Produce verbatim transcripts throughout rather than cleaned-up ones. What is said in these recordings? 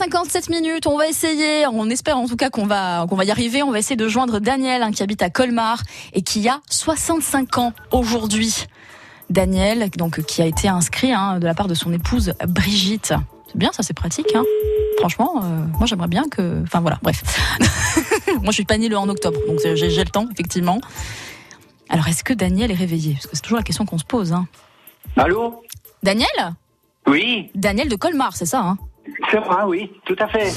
cinquante-sept minutes, on va essayer, on espère en tout cas qu'on va qu'on va y arriver, on va essayer de joindre Daniel hein, qui habite à Colmar et qui a soixante-cinq ans aujourd'hui. Daniel, donc qui a été inscrit hein, de la part de son épouse Brigitte. C'est bien, ça c'est pratique. Hein. Franchement, euh, moi j'aimerais bien que... Enfin voilà, bref. Moi je suis pas née le en octobre, donc j'ai, j'ai le temps, effectivement. Alors est-ce que Daniel est réveillé ? Parce que c'est toujours la question qu'on se pose. Hein. Allô ? Daniel ? Oui. Daniel de Colmar, c'est ça hein ? C'est moi, oui, tout à fait.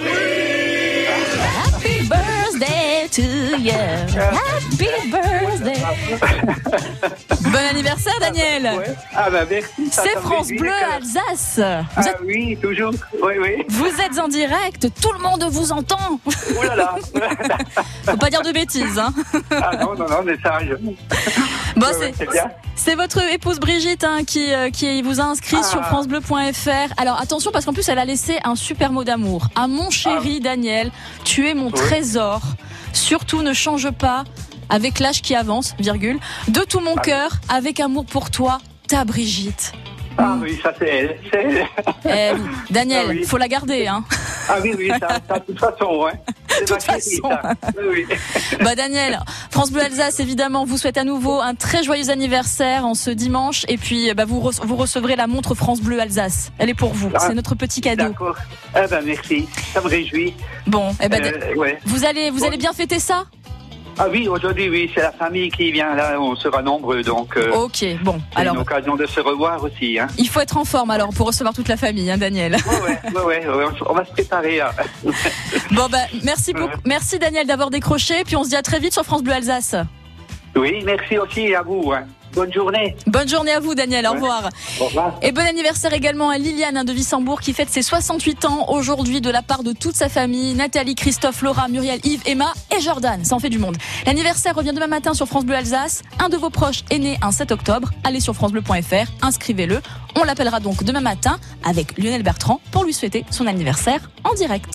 Happy birthday to you. Happy birthday. Bon anniversaire, Daniel. Ouais. Ah bah merci. Ça, C'est ça France me Bleu que... Alsace. Ah Vous êtes... oui, toujours. Oui, oui. Vous êtes en direct. Tout le monde vous entend. Oh là là. Faut pas dire de bêtises, hein. Ah non, non, non, mais sérieux. Bon, ouais, c'est, ouais, c'est bien. C'est votre épouse Brigitte hein, qui, euh, qui vous a inscrit ah. sur francebleu point f r. Alors attention parce qu'en plus elle a laissé un super mot d'amour. À mon chéri ah. Daniel, tu es mon oui. trésor. Surtout ne change pas avec l'âge qui avance, virgule. De tout mon ah. cœur, avec amour pour toi, ta Brigitte. Ah oui, ça c'est elle. C'est elle. Eh, Daniel, ah, oui. faut la garder, hein. Ah oui, oui, ça, ça de toute façon, ouais. De toute façon. Ça. Oui, oui. Bah Daniel, France Bleu Alsace, évidemment, vous souhaite à nouveau un très joyeux anniversaire en ce dimanche. Et puis, bah, vous, re- vous recevrez la montre France Bleu Alsace. Elle est pour vous. Ah, c'est notre petit cadeau. D'accord. Eh ben, merci. Ça me réjouit. Bon, eh ben, euh, ouais. vous allez, vous bon. allez bien fêter ça? Ah oui, aujourd'hui, oui, c'est la famille qui vient là, on sera nombreux, donc... Euh, ok, bon, c'est alors... une occasion de se revoir aussi, hein. Il faut être en forme, alors, pour recevoir toute la famille, hein, Daniel. Ouais, ouais, ouais, ouais, on va se préparer. Hein. Bon, bah, merci beaucoup, merci Daniel d'avoir décroché, puis on se dit à très vite sur France Bleu Alsace. Oui, merci aussi à vous, hein. Bonne journée. Bonne journée à vous, Daniel. Au ouais. revoir. Au revoir. Et bon anniversaire également à Liliane hein, de Wissembourg qui fête ses soixante-huit ans aujourd'hui de la part de toute sa famille. Nathalie, Christophe, Laura, Muriel, Yves, Emma et Jordan. Ça en fait du monde. L'anniversaire revient demain matin sur France Bleu Alsace. Un de vos proches est né un sept octobre. Allez sur francebleu point f r, inscrivez-le. On l'appellera donc demain matin avec Lionel Bertrand pour lui souhaiter son anniversaire en direct.